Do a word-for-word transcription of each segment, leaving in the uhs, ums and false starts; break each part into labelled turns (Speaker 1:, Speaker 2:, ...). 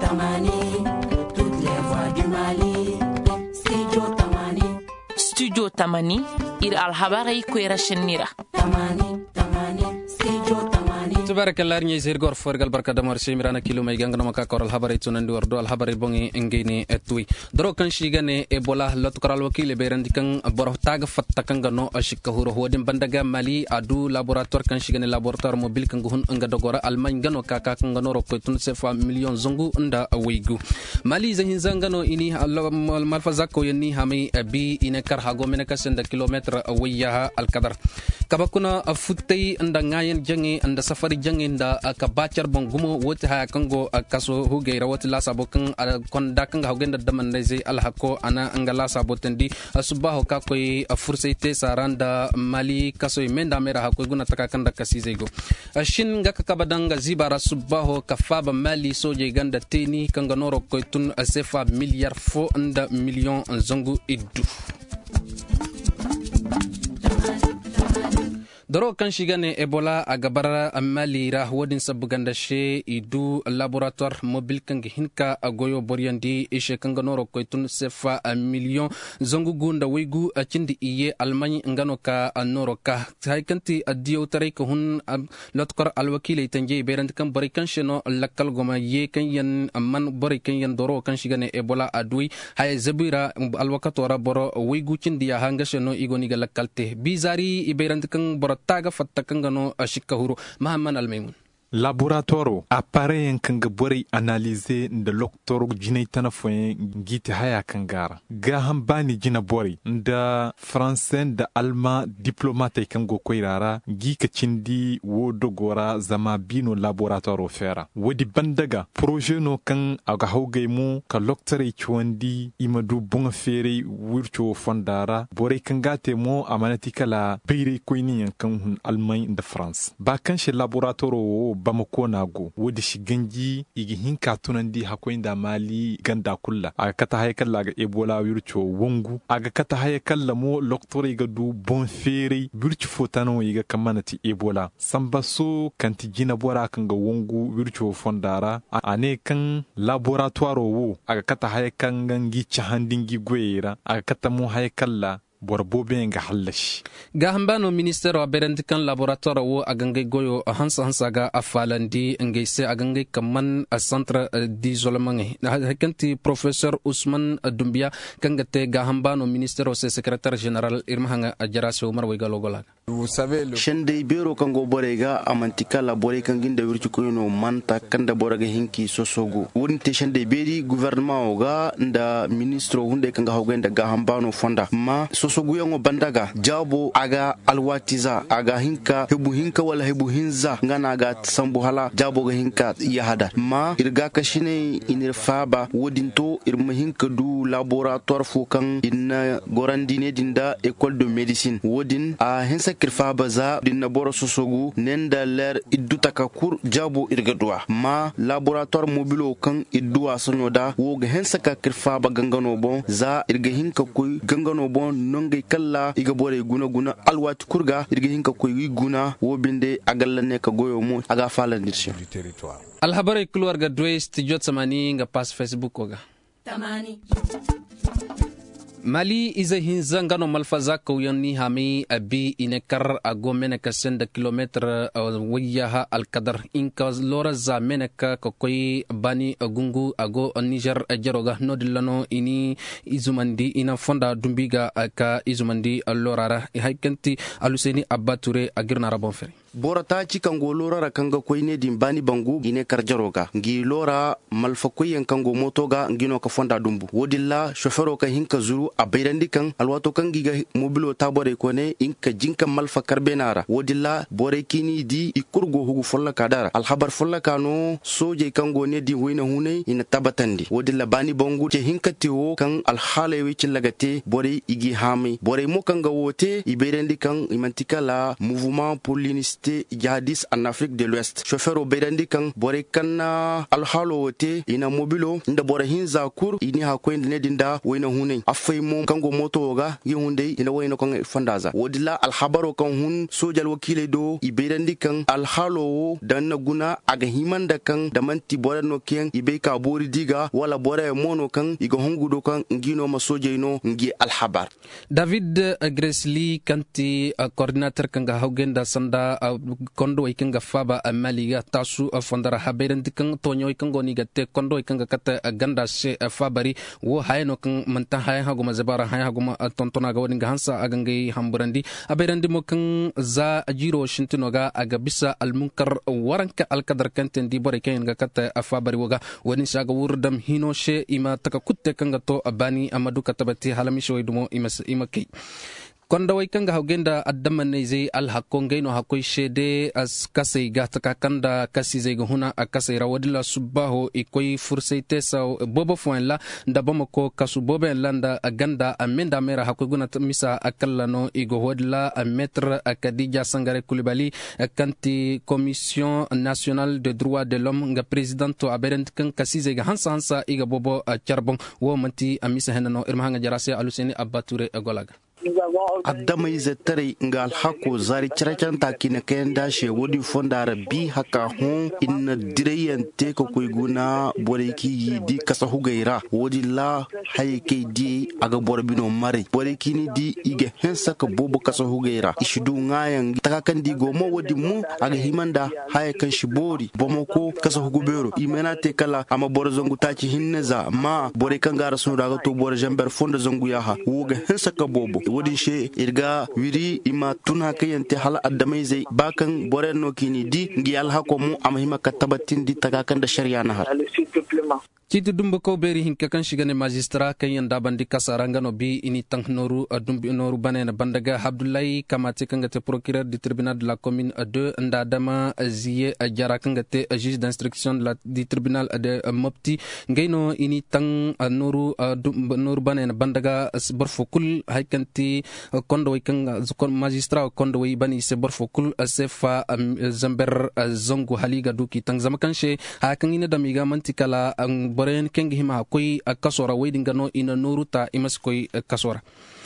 Speaker 1: Tamani, toutes les voix du Mali. Studio Tamani.
Speaker 2: Studio Tamani, ir alhabarai kwera shenira.
Speaker 1: Tamani, Tamani, Studio Tamani.
Speaker 3: Tabarakallah ni zirgor forgal barkada marsi mirana kilo mai gangana maka koral habari tunandi wardo al habari bongi ngini etui dro kan shigane ebola lot koral wakile berandi kan boro tag fatta kan gano ashika huro hodin bandaga Mali adu laboratoire kan shigane laboratoire mobile kan guhun nga dogora alman gano kaka kan gano rokko tun sefa million zongu nda awigu Mali zahin zangano ini malfazako yani hami bi inekar hago menaka senda kilometer awiyaha al kadar kabakuna futtay nda ngayen jangi nda safari jangin da ka bacar bongumo wote ha kango kaso huge rawati la sabokan kon da kanga hugenda daman dai zai alhako ana angala saboten di subaho ka koy fursaite saranda Mali kaso menda mera ha koy guna taka kanda kasi zai go shin ga ka kabadanga zibara subaho ka faba Mali soje ganda teni kanga noro koy tun sefa milliard fo nda million zongu iddu doro kan shigane ebola a gabar Mali ra wadin sabuganda she idu laboratoire mobile kan hinka agoyo boriandi ishe kan ganoro koitun sefa a million zongu gunda wigu a cindi iye almani ngano ka anoro ka haikanti adiyo tare ko hun lotkor alwakile tanje berant kan bari kan sheno lakal goma ye kan yan man bari kan yan doro kan shigane ebola adui hay zabira alwakatora boro wigu cindi ya hanga sheno igoni ga lakalte bizari iberant kan boro taga fatta kangano ashikahuru Mahamman Almaymun
Speaker 4: laboratoire appareil kanga bori analyser de docteur jinay tanafoy giti haya kangara ga hambani jina bori nda français da allemand diplomate kango koirara gi ka cindi wo dogora zama bino laboratoire fera wodi bandaga projet no kan aga hawgay mu ka docteur chwandi imadu bon fere wurcho fondara bori kangate mo amanati kala beire koyni kan hun allemand da france ba kan she laboratoire bamako nago wodi shiganji igi hinka tunandi hakoinda Mali ganda kulla aga kata haykalla ga ebola wircho wongu aga kata haykalla mo loktori ga du bon fere wircho fotano yiga kamanati ebola sambaso kanti jina bora kanga wongu wircho fondara ane kan laboratoire wo aga kata haykanga ngi chahandingi gwera aga kata mo haykalla borbobe nga halash
Speaker 3: gahambano ministero berandi kan laboratoire wo agangay goyo hansa hansa ga afalandi ngay se agangay kaman a centre d'isolement hakanti professeur Ousmane Doumbia kangate gahambano ministero se secrétaire général irmahanga jarasi Umar Wegalogola
Speaker 5: vous savez le shende biro kango borega amantika la bore kanginda wirchu koyno manta kanda boraga hinki sosogo wonte shende beri gouvernement oga nda ministro hunde kanga hawgenda gahambano fonda ma sosoguyango bandaga jabo aga alwatiza aga hinka hebu hinka wala hebu hinza ngana aga sambu hala jabo ga hinka yahada ma irga kashine inirfaba wodinto irma hinka du laboratoire fokan inna gorandine dinda école de médecine wodin a hinsa kirfaba za dinna boro sosogu nenda ler iddutaka kur jabo irga duwa ma laboratoire mobile kan idduwa sonyoda wo ga hinsa ka kirfaba gangano bon za irga hinka koy gangano bon nongay kala iga bore guna guna alwat kurga irga hinka koy guna wo binde agalla ne ka goyo mo aga falandirsi
Speaker 1: du territoire
Speaker 3: alhabari kulwar ga dwest jot samani nga pas Facebook oga
Speaker 1: Tamani
Speaker 3: Mali iza hinza ngano malfaza ko yani hami abi inekar ago meneka senda kilometer wiyaha alkadar inka lora za meneka ko koy bani gungu ago Niger jaroga nodilano ini izumandi ina fonda dumbiga ka izumandi lorara haykanti aluseni abature agirna rabon fere
Speaker 5: borata cikango lora kanga koyne din bani bangu gine karjaroga ngi lora malfa koyen kango motoga ngino ka fonda dumbu wodilla chauffeur ka hinka zuru a bayrandi kan alwato kan giga mobilo tabore kone inka jinka malfa karbenara wodilla bore kini di ikurgo hugu folla kadara alhabar folla kano soje kango ne di hoyna hune ina tabatandi wodilla bani bangu ce hinka tiwo kan alhalewi cillagate bore igi hami bore mo kanga wote ibayrandi kan imantika la mouvement pour l'unité terroriste jihadiste en Afrique de l'Ouest chauffeur o bedandi kan bore kan alhalo wote ina mobilo nda bore hinza kur ini ha ko inde dinda wayna hunay afay mo kango moto ga yehunde ina wayna kan fandaza wodila alhabaro kan hun sojal wakile do i bedandi kan alhalo dan guna aga himanda kan da manti bore no ken ibe ka bori diga wala bore mono kan iga hongudo kan ngino ma soje no ngi alhabar.
Speaker 3: David Gresly kanti uh, coordinator kanga haugenda sanda uh, kondo ikanga faba uh, maliga tasu uh, fondara haberen dikang tonyo ikango ni gatte kondo ikanga kata uh, ganda she uh, fabari wo hayno kan manta hay haguma zabara hay haguma uh, tontona ga woni hansa agangai hamburandi aberandi mo kan za jiro shintinoga aga bisa al munkar waranka al kadar kanten di bore ken ga kata uh, fabari woga woni shaga wurdam hino she ima taka kutte kanga to uh, bani amadu katabati halamisho idumo ima ima kai konda way kanga hawgenda addamane zai al hakkonge no hakoy shede as kasay gataka kanda kasi zai huna akasay rawadila subaho ikoy fursaite sa bobo foinla ndabama ko kasu bobe landa aganda amenda mera hakoy guna misa akalla no igo hodla maître Kadija Sangare Coulibaly kanti commission nationale de droits de l'homme nga presidente aberent kan kasi zai hansa hansa iga bobo charbon wo manti amisa henano irma nga jarase aluseni abature golaga
Speaker 5: addama izetare ngal hako zari chirachanta kina kenda she wodi fondara bi haka hon inna direyante ko koyguna boreki di kasa hugaira wodi la hayke di aga borbino mare boreki ni di ige hensa ka bobo kasa hugaira ishidu ngayan takakan di gomo wodi mu aga himanda haykan shibori bomoko kasa hugubero imena te kala ama borzongu tachi hinneza ma borekan gara sun daga to bor jamber fonda zongu yaha woga hensa ka bobo wodi she irga wiri ima tuna kayante hala addamai zai bakan bore no kini di ngi alha ko mu amhima katabatin di tagakan da shari'a na har Citi dumba ko beri hinka kan shigane magistrat kan yanda bandi kasaranga no bi ini tang noru dumbi noru banena bandaga Abdoulaye Kamate kan gate procureur du tribunal de la commune deux nda dama ziye jara kan gate juge d'instruction de la du tribunal de Mopti ngaino ini tang noru noru banena bandaga borfokul haykanti kondo kan magistrat kondo bani se borfokul sefa zamber zongo haliga duki tang zamakan she hakan ina damiga mantikala boren kengi hima koy kasora weydinga no ina noruta imas koy kasora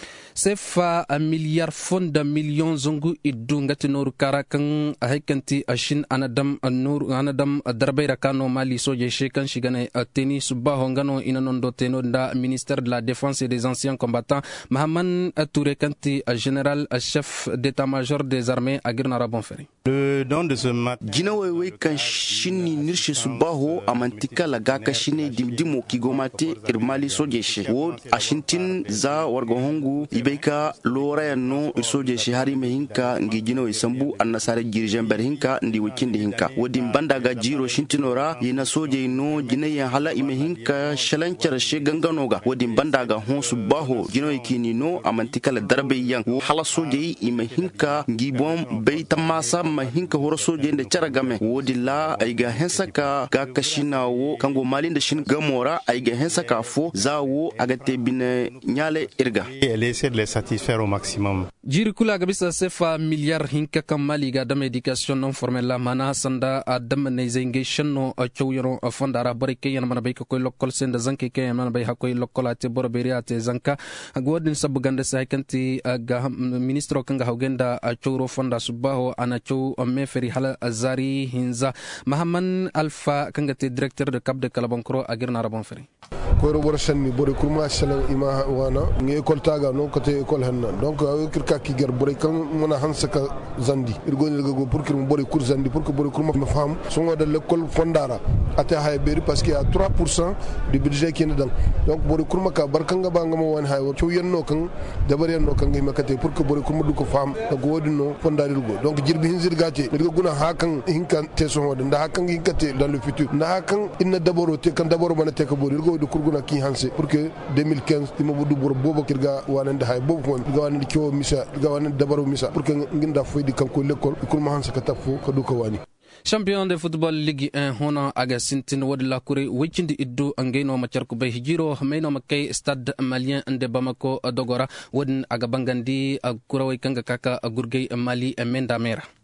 Speaker 5: sefa a milliard fonda million zongu iddu ngati noru karakan haykanti ashin anadam noru anadam darbeira kano mali soje shekan shigane teni subaho ngano ina nondo teno nda ministère de la défense et des anciens combattants Mahaman Touré kanti général chef d'état-major des armées agirna rabon feri le don de ce mat jinawe we kan shinni nirshe subaho amantika la gaka shine dimdimo kigomate irmali soje she wo ashintin za wargo hongu ibeka lora no soje shi hari mehinka ngi jino isambu annasare girjen berhinka ndi wikindi hinka wodi banda ga jiro shintinora yina soje no jine ya hala imehinka shalanchar she ganganoga wodi banda ga hon subaho jino ikini no amantika la darbe yang hala soje imehinka ngi bom be tamasa mahinka horo soje nde charagame wodi la aiga hensaka ga kashina wo kango malinde shin gamora aiga hensaka fo zawo agate bine nyale irga
Speaker 6: de les satisfaire au maximum.
Speaker 3: Jirikula gabisa sefa milliard hinka kamali ga dam education non formelle la mana sanda adam neizengation no chowyoro fondara barike yana mana bay ko lokol senda zanke ke yana bay hakoy lokolate borberiate zanka godin sabuganda sa kanti ga ministro kanga hawgenda chowro fonda subaho ana chow meferi hala azari hinza Mahaman Alpha kanga te directeur de cap de Kalabankro agirna rabon feri
Speaker 7: ko ro sanni bore kurma salam ima wana ngi école taga no côté école hanna donc kirka ki gar bore kan mona hansaka zandi irgoni go pour que bore cour zandi pour que bore kurma ma fam songo de l'école fondara ata hay beri parce qu'il y a trois pour cent du budget qui est dedans donc bore kurma ka barkanga banga mo won hay wo yenno kan dabar yenno kan ngi makate pour que bore kurma du ko fam ko wodi no fondari go donc jirbi hinzir gati irgo guna hakan hinkan te songo de nda hakan hinkate dans le futur nda hakan inna daboro te kan daboro bana te ko bore irgo du kurguna ki hanse pour que deux mille quinze timo budu bor bobo kirga wanande hay bobo kon ga wanande ko misa ga wanande dabaro misa pour que nginda foydi kanko l'école ko ma hanse ka tafo ko du ko wani
Speaker 3: champion de football ligue un hono aga sintin wadi la kure wicindi iddu angeno macarku bay hijiro mayno makay stade malien ande Bamako dogora wadin aga bangandi kura way kanga kaka gurgey mali menda mera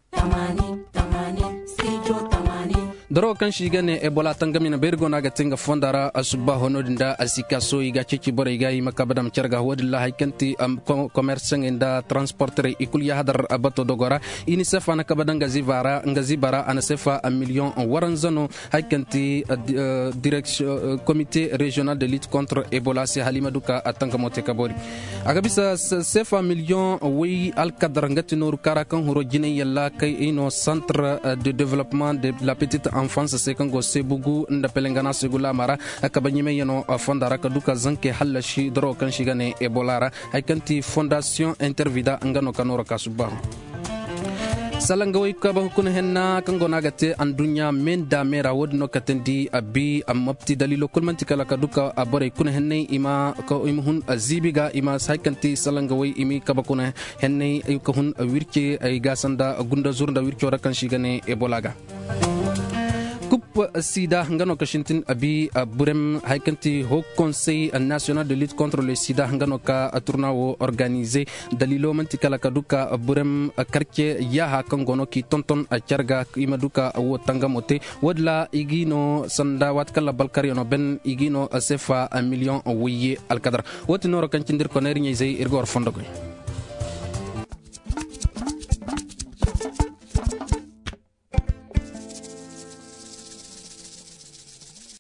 Speaker 1: tamani tamani studio tamani
Speaker 3: doro kan shigane ebola tangamina bergo naga tinga fondara asuba honodinda asika so iga cici bore iga ima kabadam cerga wadilla haykanti am commerce inda transporter ikul ya hadar abato dogora ini sefa na kabadanga zivara ngazibara ana sefa a million waranzano haykanti direction comité régional de lutte contre ebola si halima duka atanga mote kabori agabisa sefa million wi al kadar ngati noru karakan huro jine yalla kay ino centre de développement de la petite enfance sekango sebugu nda pelengana segula mara akabanyime yano fondara kaduka zanke halashi dro kan shigane ebolara haykanti fondation intervida ngano kanoro kasuba salanga way kaba hukun henna kango nagate andunya men da mera wodno katendi abi amapti dalilo kulmanti kala kaduka abore kun henne ima ko imhun azibiga ima saykanti salanga way imi kaba kun henne ko hun wirke ay gasanda gunda zurnda wirke rakan shigane ebolaga coupe sida ngano kashintin abi burem haykanti ho conseil national de lutte contre le sida ngano ka tournoi organisé dalilo mantikala kaduka burem karke yaha kangono ki tonton a charga imaduka wo tangamote wadla igino sanda wat kala balkari no ben igino sefa a million wiye al kadar wotino ro kancindir ko neri nyezey irgor fondogo